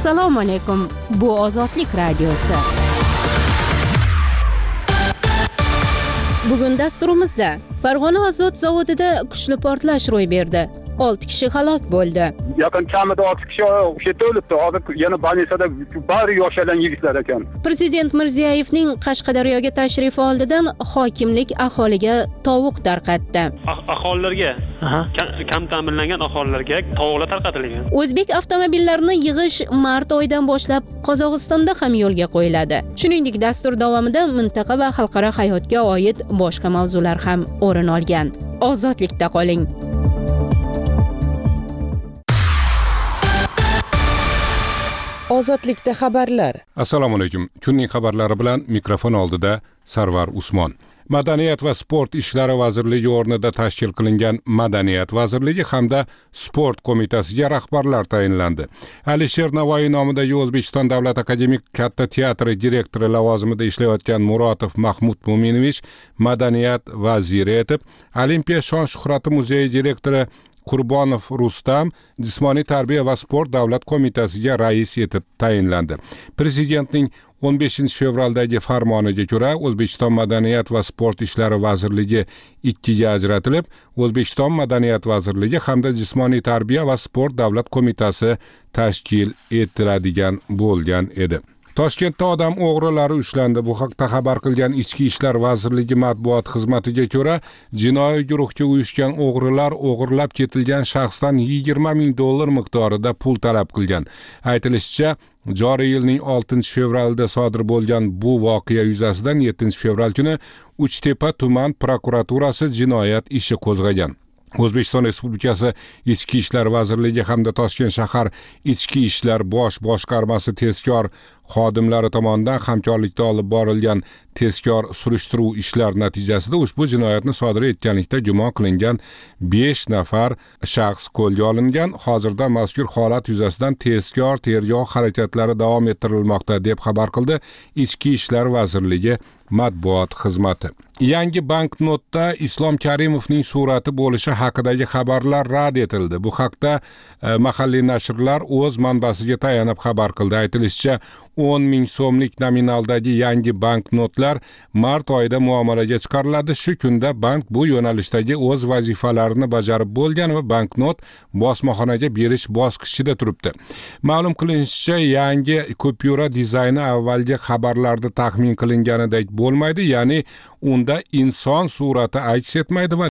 Assalomu alaykum. Bu Ozodlik radiosi. Bugun dasturimizda Farg'ona Azot zavodida kuchli portlash ro'y berdi. 6 kishi halok bo'ldi. Yaqin kamida 6 kishi o'sha yerda o'libdi. Hozir yana больницада bari yoshagan yigitlar ekan. Prezident Mirziyoyevning Qashqadaryoga tashrifi oldidan hokimlik aholiga tovuq tarqatdi. Aholilarga, kam ta'minlangan aholilarga tovuqlar tarqatilgan. O'zbek avtomobillarini yig'ish mart oyidan boshlab Qozog'istonda ham yo'lga qo'yiladi. Shuningdek, dastur davomida mintaqa va xalqaro hayotga oid boshqa mavzular ham o'rin olgan. Ozodlikda qoling. Ozodlikda xabarlar. Assalomu alaykum. Kunning xabarlari bilan mikrofon oldida Sarvar Usmon. Madaniyat va sport ishlari vazirligi o'rnida tashkil qilingan Madaniyat vazirligi hamda sport qo'mitasiga rahbarlar tayinlandi. Alisher Navoiy nomidagi O'zbekiston Davlat akademik katta teatri direktori lavozimida ishlayotgan Muratov Mahmud Mo'minovich madaniyat vaziri etib, Olimpiya shon-shuhrati muzeyi direktori Qurbonov Rustam Jismoniy tarbiya va sport davlat qo'mitasiga rais etib tayinlandi. Prezidentning 15 fevraldagi farmoniga ko'ra O'zbekiston Madaniyat va sport ishlari vazirligi ikkiga ajratilib, O'zbekiston Madaniyat vazirligi hamda Jismoniy tarbiya va sport davlat qo'mitasi tashkil etiladigan bo'lgan edi. Toshkentda odam o'g'rilari ushlandi. Bu haqda xabar qilgan Ichki ishlar vazirligi matbuot xizmatiga ko'ra, jinoiy guruhga uyushgan o'g'rilar o'g'irlab ketilgan shaxsdan $20,000 miqdorida pul talab qilgan. Aytilishicha, joriy yilning 6 fevralida sodir bo'lgan bu voqea yuzasidan 7 fevral kuni Uchtepa tuman prokuraturasi jinoyat ishi qo'zg'agan. O'zbekiston Respublikasi Ichki ishlar vazirligi hamda Toshkent shahar Ichki ishlar bosh boshqarmasi tezkor xodimlari tomonidan hamkorlikda olib borilgan tezkor surishtiruv ishlar natijasida ushbu jinoyatni sodir etganlikda gumon qilingan 5 nafar shaxs qo'lga olingan. Hozirda mazkur holat yuzasidan tezkor tergov harakatlari davom ettirilmoqda deb xabar qildi Ichki ishlar vazirligi matbuot xizmati. Yangi banknotda Islom Karimovning surati bo'lishi haqidagi xabarlar rad etildi. Bu haqda mahalliy nashrlar o'z manbasiga tayanib xabar qildi. Aytilishicha, 10,000 so'mlik nominaldagi yangi banknotlar mart oyida muomalaga chiqariladi. Shu kunda bank bu yo'nalishdagi o'z vazifalarini bajarib bo'lgan va banknot bosmaxonaga berish bosqichida turibdi. Ma'lum qilinishicha, yangi kupyura dizayni avvalgi xabarlarda taxmin qilinganidek bo'lmaydi, ya'ni unda inson surati aks etmaydi va